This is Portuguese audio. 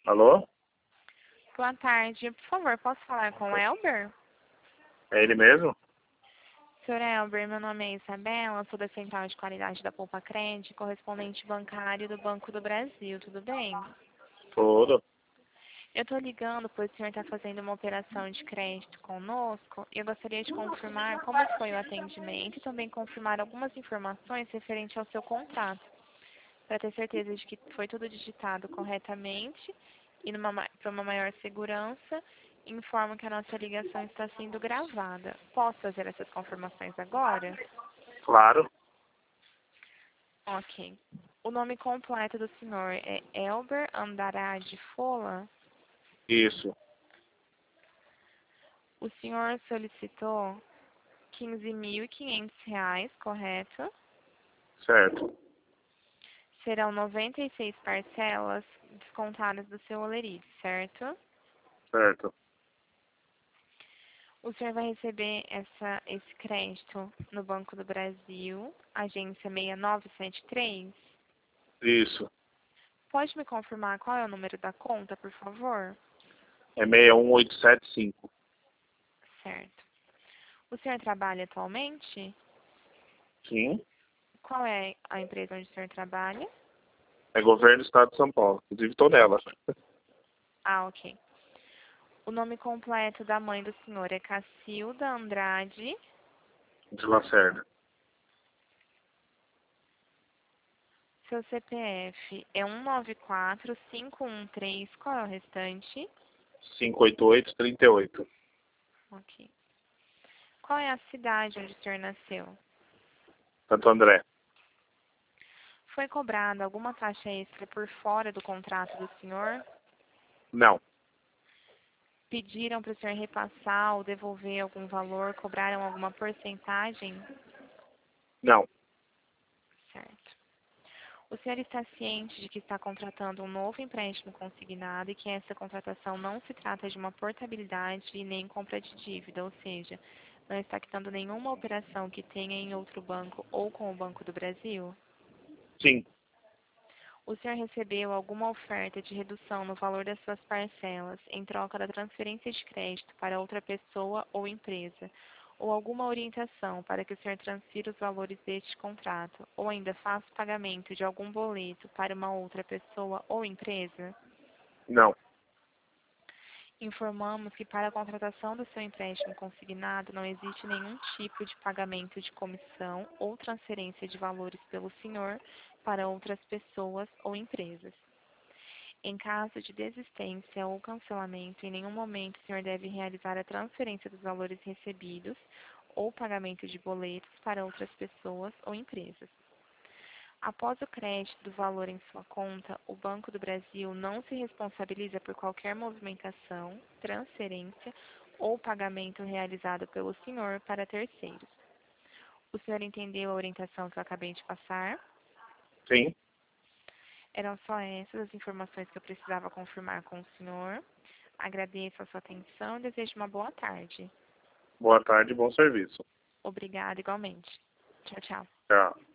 Alô? Boa tarde. Por favor, posso falar com o Elber? É ele mesmo? Senhor Elber, meu nome é Isabela, sou da Central de Qualidade da Poupa Crédito, correspondente bancário do Banco do Brasil, tudo bem? Tudo. Eu estou ligando pois o senhor está fazendo uma operação de crédito conosco e eu gostaria de confirmar como foi o atendimento e também confirmar algumas informações referentes ao seu contrato, para ter certeza de que foi tudo digitado corretamente e para uma maior segurança, informo que a nossa ligação está sendo gravada. Posso fazer essas confirmações agora? Claro. Ok. O nome completo do senhor é Elber Andrade Fola. Isso. O senhor solicitou R$ 15.500, correto? Certo. Serão 96 parcelas descontadas do seu holerite, certo? Certo. O senhor vai receber esse crédito no Banco do Brasil, agência 6973. Isso. Pode me confirmar qual é o número da conta, por favor? É 61875. Certo. O senhor trabalha atualmente? Sim. Qual é a empresa onde o senhor trabalha? É governo do estado de São Paulo. Inclusive estou nela. Ah, ok. O nome completo da mãe do senhor é Cacilda Andrade. De Lacerda. Seu CPF é 194513. Qual é o restante? 58838. Ok. Qual é a cidade onde o senhor nasceu? Santo André. Foi cobrada alguma taxa extra por fora do contrato do senhor? Não. Pediram para o senhor repassar ou devolver algum valor? Cobraram alguma porcentagem? Não. Certo. O senhor está ciente de que está contratando um novo empréstimo consignado e que essa contratação não se trata de uma portabilidade e nem compra de dívida, ou seja, não está quitando nenhuma operação que tenha em outro banco ou com o Banco do Brasil? Sim. O senhor recebeu alguma oferta de redução no valor das suas parcelas em troca da transferência de crédito para outra pessoa ou empresa, ou alguma orientação para que o senhor transfira os valores deste contrato, ou ainda faça o pagamento de algum boleto para uma outra pessoa ou empresa? Não. Informamos que para a contratação do seu empréstimo consignado não existe nenhum tipo de pagamento de comissão ou transferência de valores pelo senhor para outras pessoas ou empresas. Em caso de desistência ou cancelamento, em nenhum momento o senhor deve realizar a transferência dos valores recebidos ou pagamento de boletos para outras pessoas ou empresas. Após o crédito do valor em sua conta, o Banco do Brasil não se responsabiliza por qualquer movimentação, transferência ou pagamento realizado pelo senhor para terceiros. O senhor entendeu a orientação que eu acabei de passar? Sim. Eram só essas as informações que eu precisava confirmar com o senhor. Agradeço a sua atenção e desejo uma boa tarde. Boa tarde e bom serviço. Obrigada igualmente. Tchau, tchau. Tchau.